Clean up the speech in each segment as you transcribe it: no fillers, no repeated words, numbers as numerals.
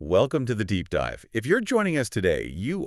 Welcome to the deep dive. If you're joining us today,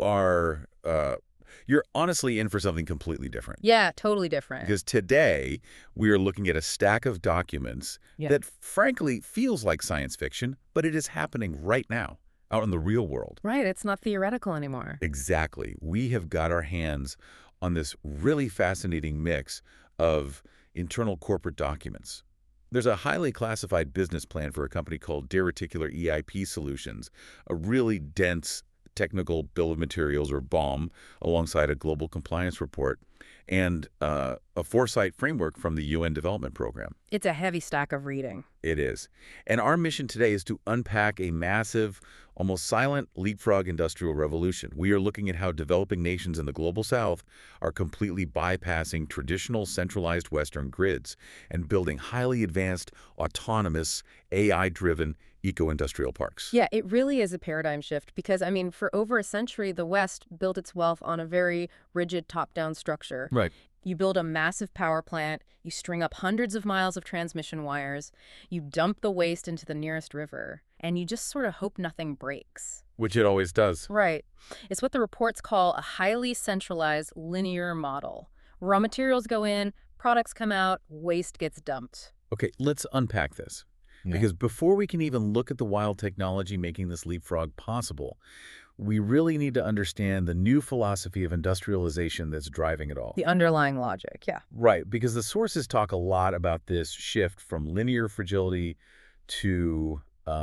you're honestly in for something completely different. Yeah, totally different. Because today we are looking at a stack of documents Yeah. that frankly feels like science fiction, but it is happening right now out in the real world. Right, it's not theoretical anymore. Exactly. We have got our hands on this really fascinating mix of internal corporate documents. There's a highly classified business plan for a company called Dare Reticular EIP Solutions, a really dense technical bill of materials, or BOM, alongside a global compliance report, and a foresight framework from the UN Development Program. It's a heavy stack of reading. It is. And our mission today is to unpack a massive, almost silent leapfrog industrial revolution. We are looking at how developing nations in the global south are completely bypassing traditional centralized Western grids and building highly advanced, autonomous, AI-driven eco-industrial parks. Yeah, it really is a paradigm shift because, for over a century, the West built its wealth on a very rigid top-down structure. Right. You build a massive power plant, you string up hundreds of miles of transmission wires, you dump the waste into the nearest river, and you just sort of hope nothing breaks. Which it always does. Right. It's what the reports call a highly centralized linear model. Raw materials go in, products come out, waste gets dumped. Okay, let's unpack this. Yeah. Because before we can even look at the wild technology making this leapfrog possible, we really need to understand the new philosophy of industrialization that's driving it all. The underlying logic, yeah. Right, because the sources talk a lot about this shift from linear fragility to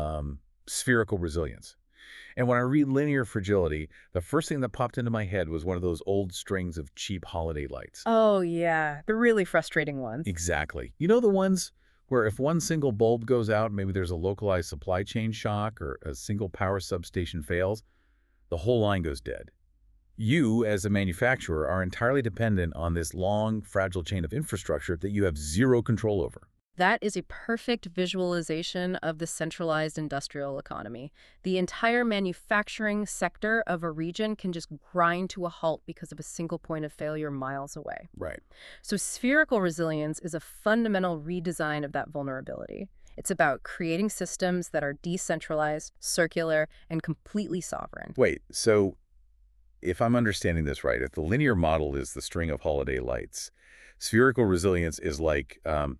spherical resilience. And when I read linear fragility, the first thing that popped into my head was one of those old strings of cheap holiday lights. Oh, yeah. The really frustrating ones. Exactly. You know, the ones where if one single bulb goes out, maybe there's a localized supply chain shock or a single power substation fails, the whole line goes dead. You, as a manufacturer, are entirely dependent on this long, fragile chain of infrastructure that you have zero control over. That is a perfect visualization of the centralized industrial economy. The entire manufacturing sector of a region can just grind to a halt because of a single point of failure miles away. Right. So spherical resilience is a fundamental redesign of that vulnerability. It's about creating systems that are decentralized, circular, and completely sovereign. Wait, so if I'm understanding this right, if the linear model is the string of holiday lights, spherical resilience is like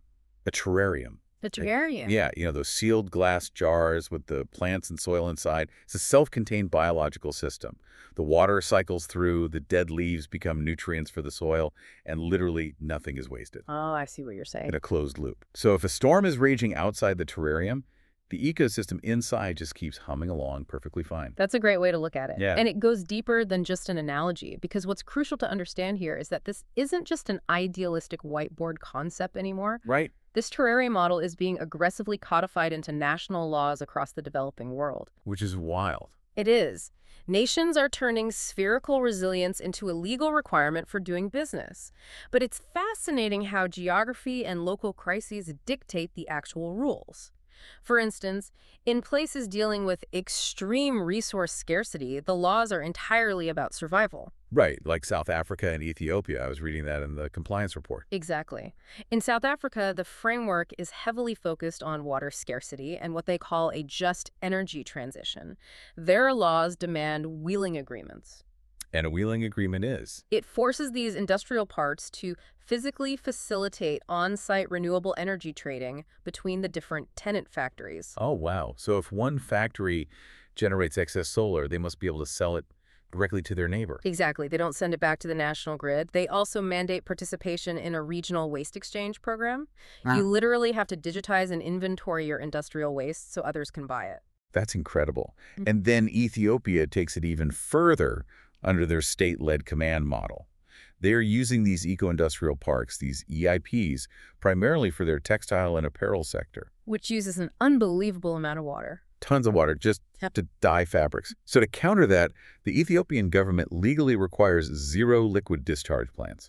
a terrarium. The terrarium. Yeah, you know, those sealed glass jars with the plants and soil inside. It's a self-contained biological system. The water cycles through, the dead leaves become nutrients for the soil, and literally nothing is wasted Oh, I see what you're saying. in a closed loop. So if a storm is raging outside the terrarium, the ecosystem inside just keeps humming along perfectly fine. That's a great way to look at it. Yeah. And it goes deeper than just an analogy, because what's crucial to understand here is that this isn't just an idealistic whiteboard concept anymore. Right? This terrarium model is being aggressively codified into national laws across the developing world. Which is wild. It is. Nations are turning spherical resilience into a legal requirement for doing business. But it's fascinating how geography and local crises dictate the actual rules. For instance, in places dealing with extreme resource scarcity, the laws are entirely about survival. Right, like South Africa and Ethiopia. I was reading that in the compliance report. Exactly. In South Africa, the framework is heavily focused on water scarcity and what they call a just energy transition. Their laws demand wheeling agreements. And a wheeling agreement is. It forces these industrial parks to physically facilitate on-site renewable energy trading between the different tenant factories. Oh, wow. So if one factory generates excess solar, they must be able to sell it directly to their neighbor. Exactly. They don't send it back to the national grid. They also mandate participation in a regional waste exchange program. You literally have to digitize and inventory your industrial waste so others can buy it. That's incredible. And then Ethiopia takes it even further under their state-led command model. They're using these eco-industrial parks, these EIPs, primarily for their textile and apparel sector. Which uses an unbelievable amount of water. Tons of water just Yep. to dye fabrics. So to counter that, the Ethiopian government legally requires zero liquid discharge plants,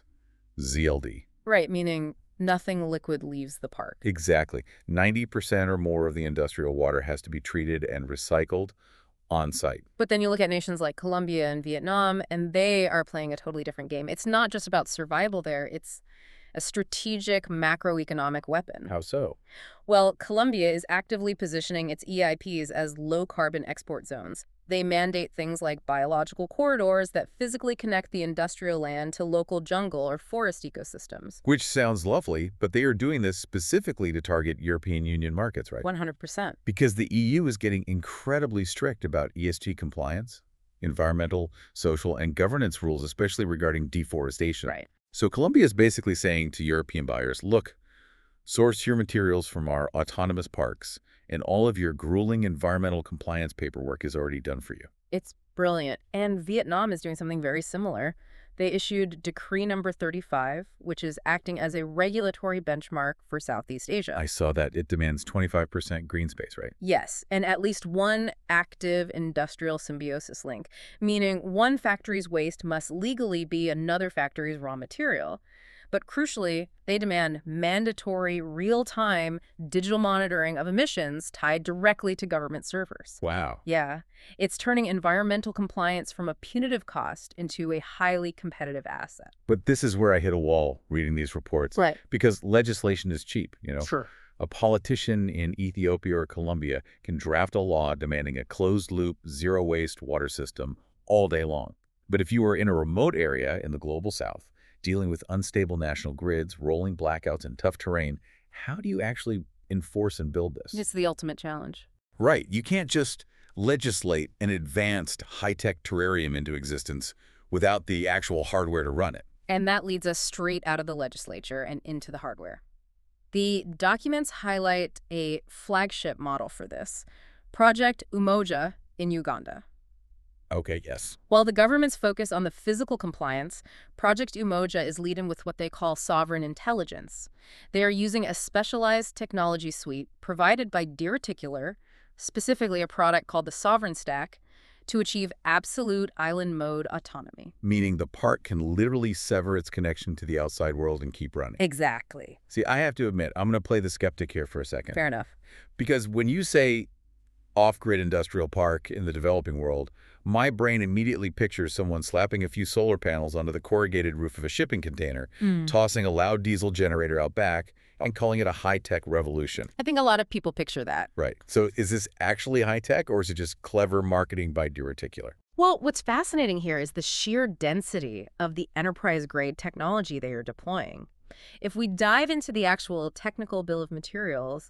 ZLD. Right, meaning nothing liquid leaves the park. Exactly. 90% or more of the industrial water has to be treated and recycled on site. But then you look at nations like Colombia and Vietnam, and they are playing a totally different game. It's not just about survival there. It's a strategic macroeconomic weapon. How so? Well, Colombia is actively positioning its EIPs as low-carbon export zones. They mandate things like biological corridors that physically connect the industrial land to local jungle or forest ecosystems. Which sounds lovely, but they are doing this specifically to target European Union markets, right? 100%. Because the EU is getting incredibly strict about ESG compliance, environmental, social, and governance rules, especially regarding deforestation. Right. So Colombia is basically saying to European buyers, look, source your materials from our autonomous parks, and all of your grueling environmental compliance paperwork is already done for you. It's brilliant. And Vietnam is doing something very similar. They issued Decree Number 35, which is acting as a regulatory benchmark for Southeast Asia. I saw that it demands 25% green space, right? Yes, and at least one active industrial symbiosis link, meaning one factory's waste must legally be another factory's raw material. But crucially, they demand mandatory, real-time digital monitoring of emissions tied directly to government servers. Wow. Yeah, it's turning environmental compliance from a punitive cost into a highly competitive asset. But this is where I hit a wall reading these reports. Right. Because legislation is cheap, Sure. A politician in Ethiopia or Colombia can draft a law demanding a closed-loop, zero-waste water system all day long. But if you are in a remote area in the global south, dealing with unstable national grids, rolling blackouts, and tough terrain, how do you actually enforce and build this? It's the ultimate challenge. Right. You can't just legislate an advanced high-tech terrarium into existence without the actual hardware to run it. And that leads us straight out of the legislature and into the hardware. The documents highlight a flagship model for this, Project Umoja in Uganda. Okay, yes. While the government's focus on the physical compliance, Project Umoja is leading with what they call sovereign intelligence. They are using a specialized technology suite provided by Deere Articular, specifically a product called the Sovereign Stack, to achieve absolute island mode autonomy. Meaning the park can literally sever its connection to the outside world and keep running. Exactly. See, I have to admit, I'm going to play the skeptic here for a second. Fair enough. Because when you say off-grid industrial park in the developing world, my brain immediately pictures someone slapping a few solar panels onto the corrugated roof of a shipping container, tossing a loud diesel generator out back, and calling it a high-tech revolution. I think a lot of people picture that. Right. So is this actually high-tech, or is it just clever marketing by Deere Articular? Well, what's fascinating here is the sheer density of the enterprise-grade technology they are deploying. If we dive into the actual technical bill of materials,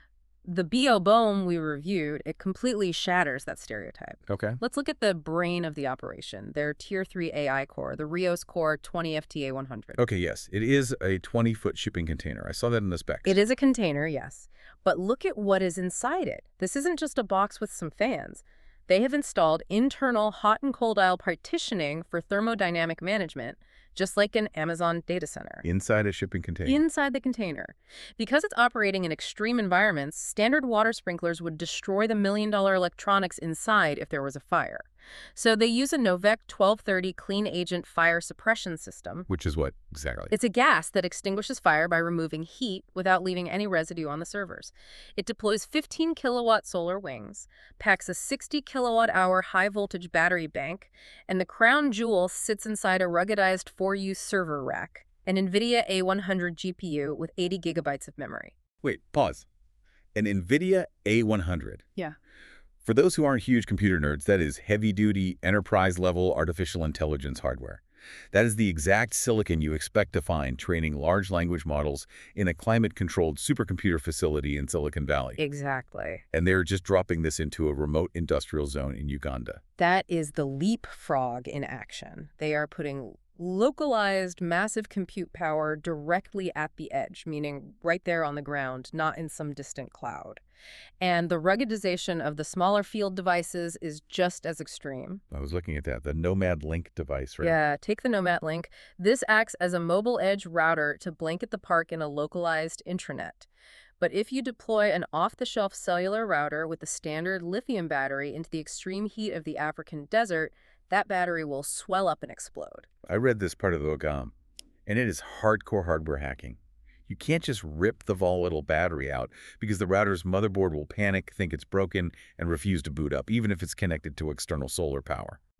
the BO-BOEM we reviewed, it completely shatters that stereotype. Okay. Let's look at the brain of the operation, their Tier 3 AI core, the Rios Core 20 FTA100. Okay, yes. It is a 20-foot shipping container. I saw that in the specs. It is a container, yes. But look at what is inside it. This isn't just a box with some fans. They have installed internal hot and cold aisle partitioning for thermodynamic management, just like an Amazon data center. Inside a shipping container. Inside the container. Because it's operating in extreme environments, standard water sprinklers would destroy the million-dollar electronics inside if there was a fire. So they use a Novec 1230 clean agent fire suppression system. Which is what exactly? It's a gas that extinguishes fire by removing heat without leaving any residue on the servers. It deploys 15 kilowatt solar wings, packs a 60 kilowatt hour high voltage battery bank, and the crown jewel sits inside a ruggedized 4U server rack, an NVIDIA A100 GPU with 80 gigabytes of memory. Wait, pause. An NVIDIA A100. Yeah. For those who aren't huge computer nerds, that is heavy-duty, enterprise-level artificial intelligence hardware. That is the exact silicon you expect to find training large language models in a climate-controlled supercomputer facility in Silicon Valley. Exactly. And they're just dropping this into a remote industrial zone in Uganda. That is the leapfrog in action. They are putting localized massive compute power directly at the edge, meaning right there on the ground, not in some distant cloud. And the ruggedization of the smaller field devices is just as extreme. I was looking at that, the Nomad Link device, right? Yeah, take the Nomad Link. This acts as a mobile edge router to blanket the park in a localized intranet. But if you deploy an off-the-shelf cellular router with a standard lithium battery into the extreme heat of the African desert, that battery will swell up and explode. I read this part of the OGAM, and it is hardcore hardware hacking. You can't just rip the volatile battery out because the router's motherboard will panic, think it's broken, and refuse to boot up, even if it's connected to external solar power.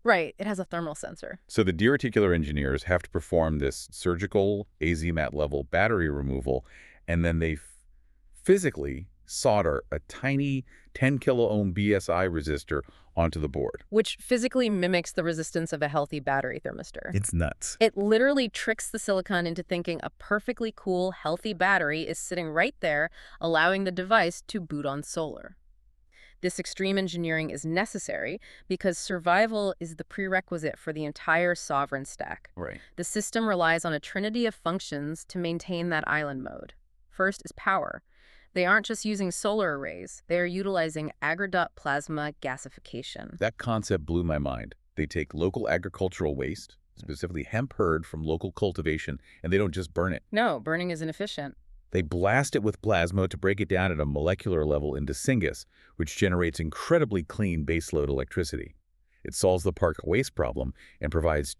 Right, it has a thermal sensor. So the dereticular engineers have to perform this surgical AZMAT-level battery removal, and then they physically solder a tiny 10 kilo-ohm BSI resistor onto the board. Which physically mimics the resistance of a healthy battery thermistor. It's nuts. It literally tricks the silicon into thinking a perfectly cool, healthy battery is sitting right there, allowing the device to boot on solar. This extreme engineering is necessary because survival is the prerequisite for the entire sovereign stack. Right. The system relies on a trinity of functions to maintain that island mode. First is power. They aren't just using solar arrays. They are utilizing agrodot plasma gasification. That concept blew my mind. They take local agricultural waste, specifically hemp hurd from local cultivation, and they don't just burn it. No, burning is inefficient. They blast it with plasma to break it down at a molecular level into syngas, which generates incredibly clean baseload electricity. It solves the park waste problem and provides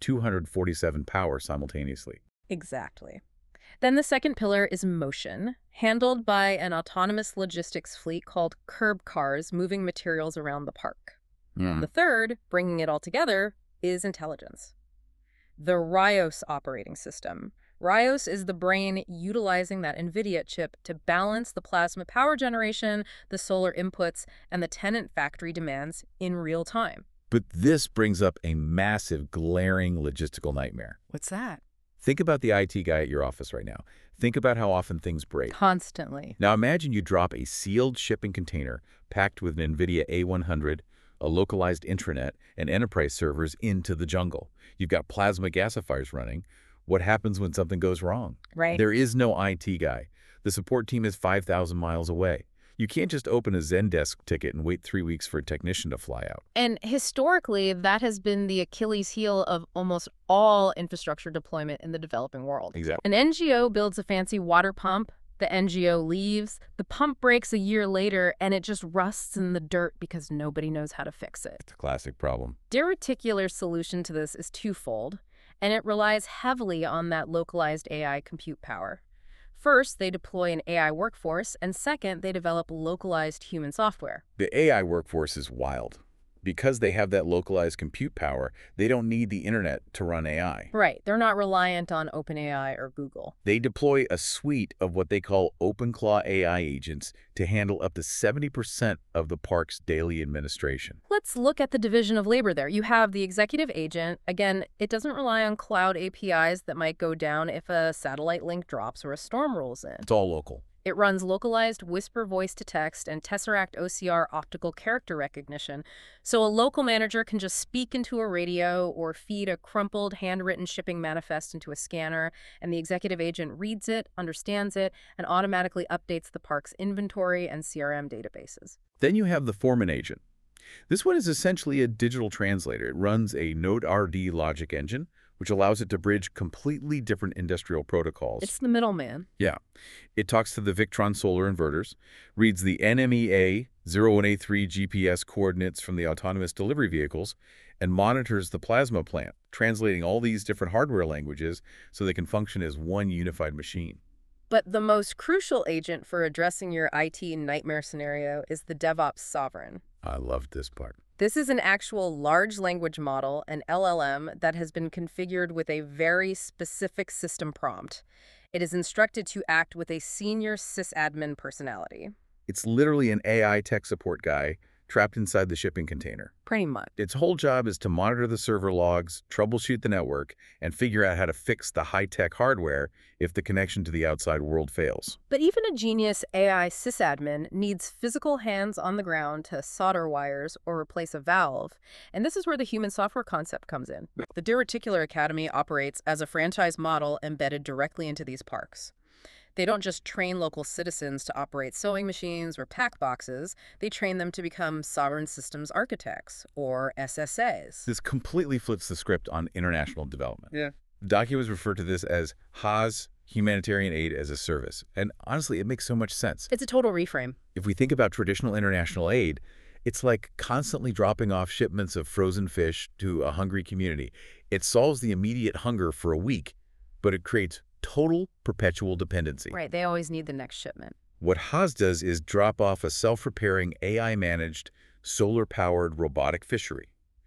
247 power simultaneously. Exactly. Then the second pillar is motion, handled by an autonomous logistics fleet called curb cars moving materials around the park. The third, bringing it all together, is intelligence. The Rios operating system. Rios is the brain utilizing that NVIDIA chip to balance the plasma power generation, the solar inputs, and the tenant factory demands in real time. But this brings up a massive, glaring logistical nightmare. What's that? Think about the IT guy at your office right now. Think about how often things break. Constantly. Now imagine you drop a sealed shipping container packed with an NVIDIA A100, a localized intranet, and enterprise servers into the jungle. You've got plasma gasifiers running. What happens when something goes wrong? Right. There is no IT guy. The support team is 5,000 miles away. You can't just open a Zendesk ticket and wait 3 weeks for a technician to fly out. And historically, that has been the Achilles heel of almost all infrastructure deployment in the developing world. Exactly. An NGO builds a fancy water pump, the NGO leaves, the pump breaks a year later, and it just rusts in the dirt because nobody knows how to fix it. It's a classic problem. Dereticular's solution to this is twofold, and it relies heavily on that localized AI compute power. First, they deploy an AI workforce, and second, they develop localized human software. The AI workforce is wild. Because they have that localized compute power, they don't need the internet to run AI. Right, they're not reliant on OpenAI or Google. They deploy a suite of what they call OpenClaw AI agents to handle up to 70% of the park's daily administration. Let's look at the division of labor there. You have the executive agent. Again, it doesn't rely on cloud APIs that might go down if a satellite link drops or a storm rolls in. It's all local. It runs localized Whisper voice-to-text and Tesseract OCR optical character recognition, so a local manager can just speak into a radio or feed a crumpled, handwritten shipping manifest into a scanner, and the executive agent reads it, understands it, and automatically updates the park's inventory and CRM databases. Then you have the foreman agent. This one is essentially a digital translator. It runs a Node-RD logic engine, which allows it to bridge completely different industrial protocols. It's the middleman. Yeah. It talks to the Victron solar inverters, reads the NMEA 0183 GPS coordinates from the autonomous delivery vehicles, and monitors the plasma plant, translating all these different hardware languages so they can function as one unified machine. But the most crucial agent for addressing your IT nightmare scenario is the DevOps Sovereign. I loved this part. This is an actual large language model, an LLM, that has been configured with a very specific system prompt. It is instructed to act with a senior sysadmin personality. It's literally an AI tech support guy trapped inside the shipping container. Pretty much. Its whole job is to monitor the server logs, troubleshoot the network, and figure out how to fix the high-tech hardware if the connection to the outside world fails. But even a genius AI sysadmin needs physical hands on the ground to solder wires or replace a valve, and this is where the human software concept comes in. The Dereticular Academy operates as a franchise model embedded directly into these parks. They don't just train local citizens to operate sewing machines or pack boxes, they train them to become sovereign systems architects, or SSAs. This completely flips the script on international development. Yeah. Documents refer to this as HAAS, Humanitarian Aid as a Service. And honestly, it makes so much sense. It's a total reframe. If we think about traditional international aid, it's like constantly dropping off shipments of frozen fish to a hungry community. It solves the immediate hunger for a week, but it creates total perpetual dependency. Right, they always need the next shipment. What HAAS does is drop off a self-repairing, AI-managed, solar-powered robotic fishery.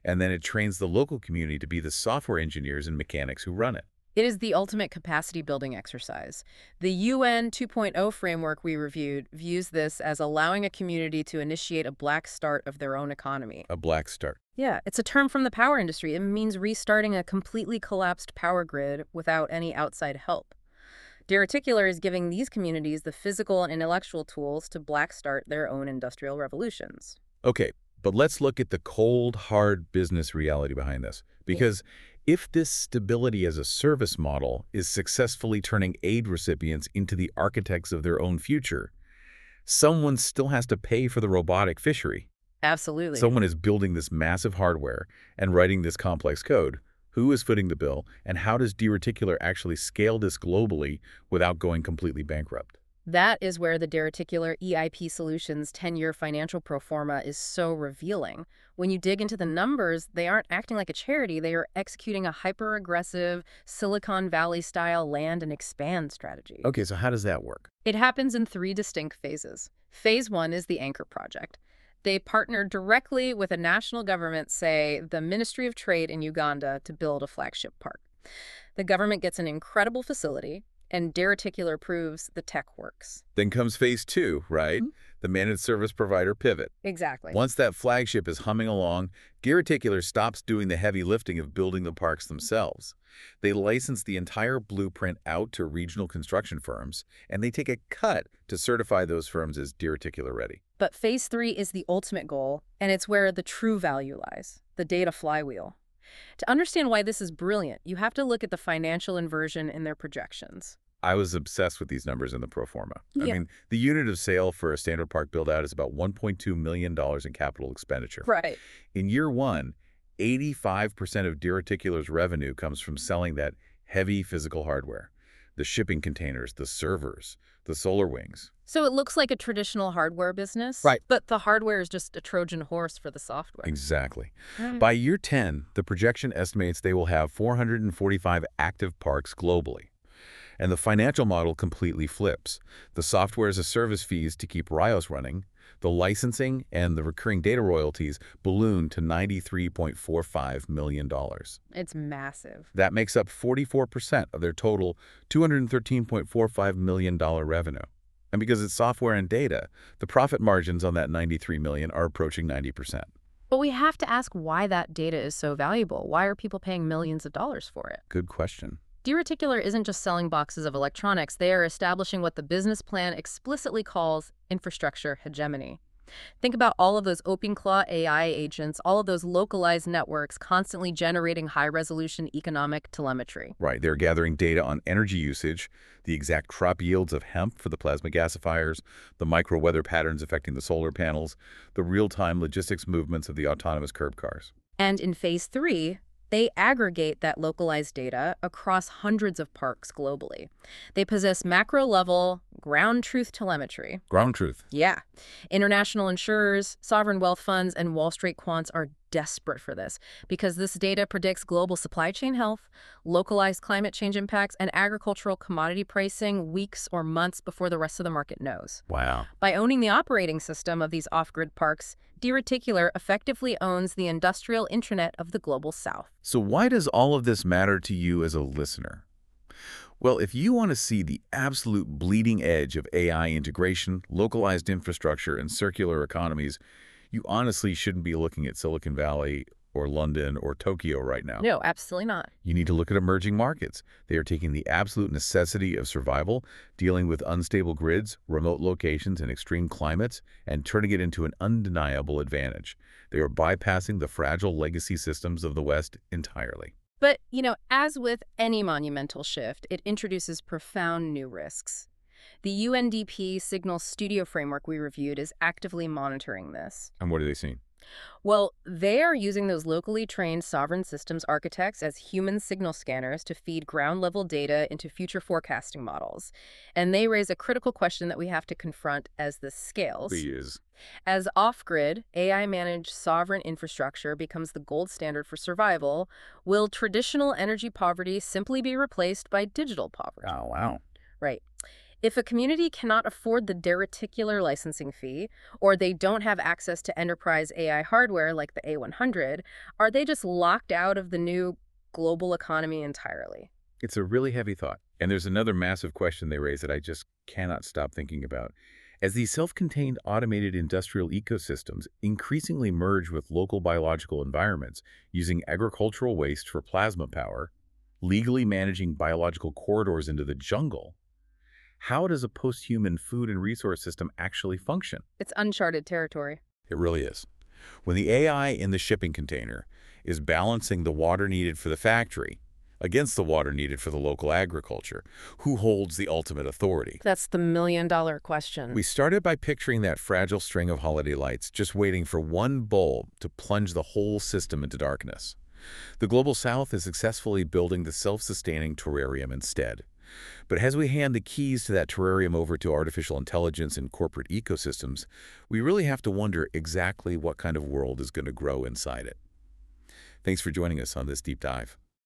and then it trains the local community to be the software engineers and mechanics who run it. It is the ultimate capacity building exercise. The UN 2.0 framework we reviewed views this as allowing a community to initiate a black start of their own economy. A black start. Yeah, it's a term from the power industry. It means restarting a completely collapsed power grid without any outside help. Derreticular is giving these communities the physical and intellectual tools to black start their own industrial revolutions. Okay, but let's look at the cold, hard business reality behind this. Because if this stability as a service model is successfully turning aid recipients into the architects of their own future, someone still has to pay for the robotic fishery. Absolutely. Someone is building this massive hardware and writing this complex code. Who is footing the bill, and how does Derreticular actually scale this globally without going completely bankrupt? That is where the Derreticular EIP Solutions 10-year financial pro forma is so revealing. When you dig into the numbers, they aren't acting like a charity. They are executing a hyper-aggressive Silicon Valley-style land and expand strategy. Okay, so how does that work? It happens in 3 distinct phases. Phase 1 is the Anchor Project. They partnered directly with a national government, say the Ministry of Trade in Uganda, to build a flagship park. The government gets an incredible facility, and Derreticular proves the tech works. Then comes phase 2, right? The managed service provider pivot. Exactly. Once that flagship is humming along, Derreticular stops doing the heavy lifting of building the parks themselves. They license the entire blueprint out to regional construction firms, and they take a cut to certify those firms as Derreticular ready. But phase 3 is the ultimate goal, and it's where the true value lies, the data flywheel. To understand why this is brilliant, you have to look at the financial inversion in their projections. I was obsessed with these numbers in the pro forma. I Yeah. mean, the unit of sale for a standard park build-out is about $1.2 million in capital expenditure. Right. In year 1, 85% of Derreticular's revenue comes from selling that heavy physical hardware. The shipping containers, the servers, the solar wings. So it looks like a traditional hardware business, Right. but the hardware is just a Trojan horse for the software. Exactly. Right. By year 10, the projection estimates they will have 445 active parks globally. And the financial model completely flips. The software as a service fees to keep Rios running, the licensing and the recurring data royalties balloon to $93.45 million. It's massive. That makes up 44% of their total $213.45 million revenue. And because it's software and data, the profit margins on that $93 million are approaching 90%. But we have to ask why that data is so valuable. Why are people paying millions of dollars for it? Good question. Derreticular isn't just selling boxes of electronics. They are establishing what the business plan explicitly calls infrastructure hegemony. Think about all of those OpenClaw AI agents, all of those localized networks constantly generating high-resolution economic telemetry. Right, they're gathering data on energy usage, the exact crop yields of hemp for the plasma gasifiers, the micro-weather patterns affecting the solar panels, the real-time logistics movements of the autonomous curb cars. And in phase 3, they aggregate that localized data across hundreds of parks globally. They possess macro-level, ground truth telemetry. Ground truth. Yeah. International insurers, sovereign wealth funds, and Wall Street quants are desperate for this because this data predicts global supply chain health, localized climate change impacts, and agricultural commodity pricing weeks or months before the rest of the market knows. Wow. By owning the operating system of these off-grid parks, Derreticular effectively owns the industrial intranet of the global south. So why does all of this matter to you as a listener? Well, if you want to see the absolute bleeding edge of AI integration, localized infrastructure, and circular economies, you honestly shouldn't be looking at Silicon Valley or London or Tokyo right now. No, absolutely not. You need to look at emerging markets. They are taking the absolute necessity of survival, dealing with unstable grids, remote locations, and extreme climates, and turning it into an undeniable advantage. They are bypassing the fragile legacy systems of the West entirely. But, as with any monumental shift, it introduces profound new risks. The UNDP Signal Studio framework we reviewed is actively monitoring this. And what are they seeing? Well, they are using those locally trained sovereign systems architects as human signal scanners to feed ground-level data into future forecasting models. And they raise a critical question that we have to confront as this scales. Please. As off-grid, AI-managed sovereign infrastructure becomes the gold standard for survival, will traditional energy poverty simply be replaced by digital poverty? Oh, wow. Right. If a community cannot afford the dereticular licensing fee, or they don't have access to enterprise AI hardware like the A100, are they just locked out of the new global economy entirely? It's a really heavy thought. And there's another massive question they raise that I just cannot stop thinking about. As these self-contained automated industrial ecosystems increasingly merge with local biological environments using agricultural waste for plasma power, legally managing biological corridors into the jungle, how does a post-human food and resource system actually function? It's uncharted territory. It really is. When the AI in the shipping container is balancing the water needed for the factory against the water needed for the local agriculture, who holds the ultimate authority? That's the million-dollar question. We started by picturing that fragile string of holiday lights just waiting for one bulb to plunge the whole system into darkness. The Global South is successfully building the self-sustaining terrarium instead. But as we hand the keys to that terrarium over to artificial intelligence and corporate ecosystems, we really have to wonder exactly what kind of world is going to grow inside it. Thanks for joining us on this deep dive.